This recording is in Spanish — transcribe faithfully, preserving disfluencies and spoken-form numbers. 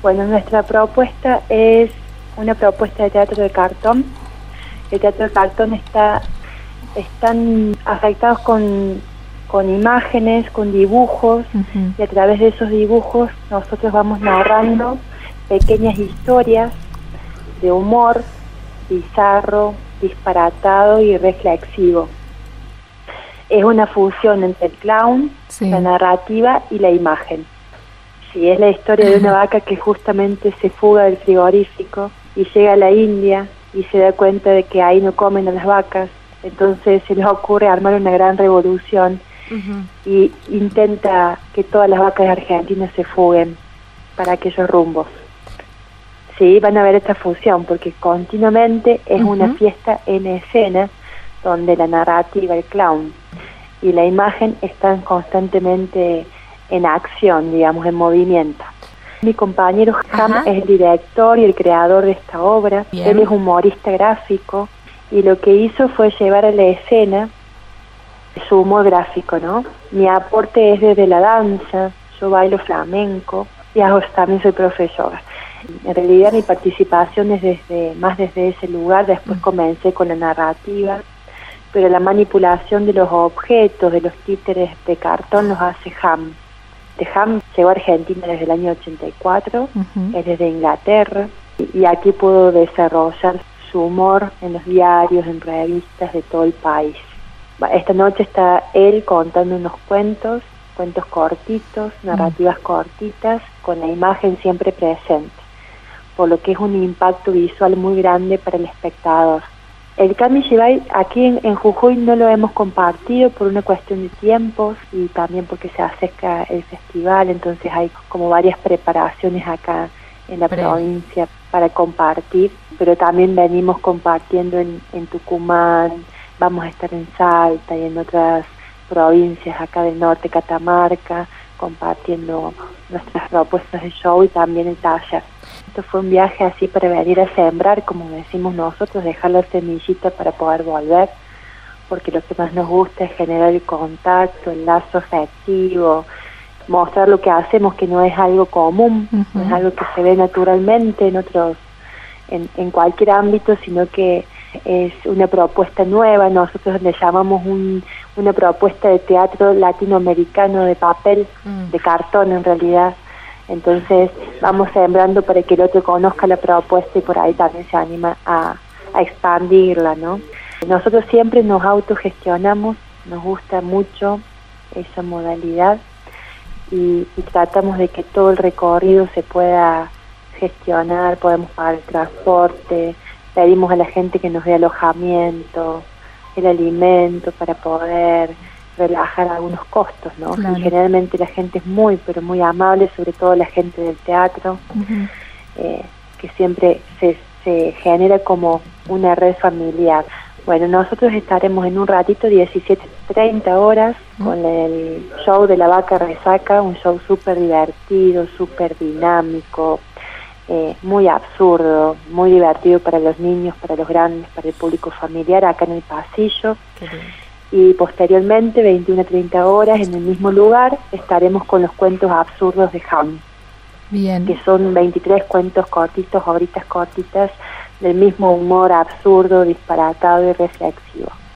Bueno, nuestra propuesta es una propuesta de teatro de cartón. El teatro de cartón está están afectados con, con imágenes, con dibujos, uh-huh. y a través de esos dibujos nosotros vamos narrando pequeñas historias de humor bizarro, disparatado y reflexivo. Es una fusión entre el clown, sí. la narrativa y la imagen. Sí, es la historia de una vaca que justamente se fuga del frigorífico y llega a la India y se da cuenta de que ahí no comen a las vacas. Entonces se les ocurre armar una gran revolución uh-huh. y intenta que todas las vacas argentinas se fuguen para aquellos rumbos. Sí, van a ver esta fusión porque continuamente es uh-huh. una fiesta en escena donde la narrativa, el clown y la imagen están constantemente en acción, digamos, en movimiento. Mi compañero Ham uh-huh. es el director y el creador de esta obra. Bien. Él es humorista gráfico y lo que hizo fue llevar a la escena su humor gráfico, ¿no? Mi aporte es desde la danza, yo bailo flamenco y también soy profesora. En realidad mi participación es desde más desde ese lugar, después comencé con la narrativa, pero la manipulación de los objetos, de los títeres de cartón los hace Ham. De Ham llegó a Argentina desde el año ochenta y cuatro, uh-huh. es desde Inglaterra, y, y aquí pudo desarrollar su humor en los diarios, en revistas de todo el país. Esta noche está él contando unos cuentos, cuentos cortitos, narrativas uh-huh. cortitas, con la imagen siempre presente, por lo que es un impacto visual muy grande para el espectador. El Cami Shibay aquí en, en Jujuy no lo hemos compartido por una cuestión de tiempos y también porque se acerca el festival, entonces hay como varias preparaciones acá en la Pre. provincia para compartir, pero también venimos compartiendo en, en Tucumán, vamos a estar en Salta y en otras provincias acá del norte, Catamarca, compartiendo nuestras propuestas de show y también el taller. Esto fue un viaje así para venir a sembrar, como decimos nosotros, dejar la semillita para poder volver, porque lo que más nos gusta es generar el contacto, el lazo afectivo, mostrar lo que hacemos, que no es algo común, uh-huh. no es algo que se ve naturalmente en otros, en, en cualquier ámbito, sino que es una propuesta nueva. Nosotros le llamamos un, una propuesta de teatro latinoamericano de papel, uh-huh. de cartón en realidad. Entonces vamos sembrando para que el otro conozca la propuesta y por ahí también se anima a, a expandirla, ¿no? Nosotros siempre nos autogestionamos, nos gusta mucho esa modalidad y, y tratamos de que todo el recorrido se pueda gestionar, podemos pagar el transporte, pedimos a la gente que nos dé alojamiento, el alimento para poder relajar algunos costos, ¿no? Claro. Y generalmente la gente es muy, pero muy amable, sobre todo la gente del teatro, uh-huh. eh, que siempre se, se genera como una red familiar. Bueno, nosotros estaremos en un ratito, diecisiete treinta horas, uh-huh. con el show de la vaca resaca, un show súper divertido, súper dinámico, eh, muy absurdo, muy divertido para los niños, para los grandes, para el público familiar, acá en el pasillo. Uh-huh. Y posteriormente, veintiuna treinta horas, en el mismo lugar, estaremos con los cuentos absurdos de Ham. Bien. Que son veintitrés cuentos cortitos, obritas cortitas, del mismo humor absurdo, disparatado y reflexivo.